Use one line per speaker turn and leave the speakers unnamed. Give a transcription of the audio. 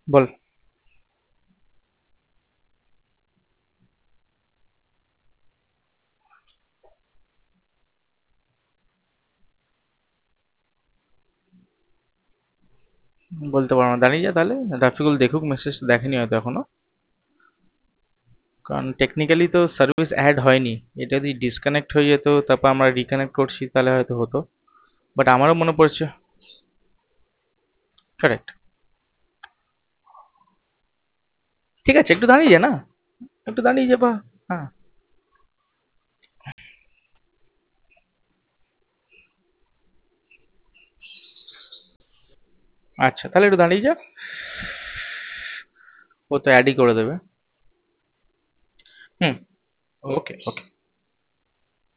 বল। বলতে পারবো না, দাঁড়িয়ে যা তাহলে। রাফিকুল দেখুক, মেসেজ দেখেনি হয়তো এখনো। কারণ টেকনিক্যালি তো সার্ভিস অ্যাড হয়নি। এটা যদি ডিসকানেক্ট হয়ে যেত, তারপর আমরা রিকানেক্ট করছি, তাহলে হয়তো হতো। বাট আমারও মনে পড়ছে। কারেক্ট। ঠিক আছে, একটু দাঁড়িয়ে যা না। একটু দাঁড়িয়ে যা বা। হ্যাঁ। আচ্ছা, তাহলে একটু দাঁড়িয়ে যা। ও তো অ্যাডই করে দেবে। হুম। ওকে ওকে।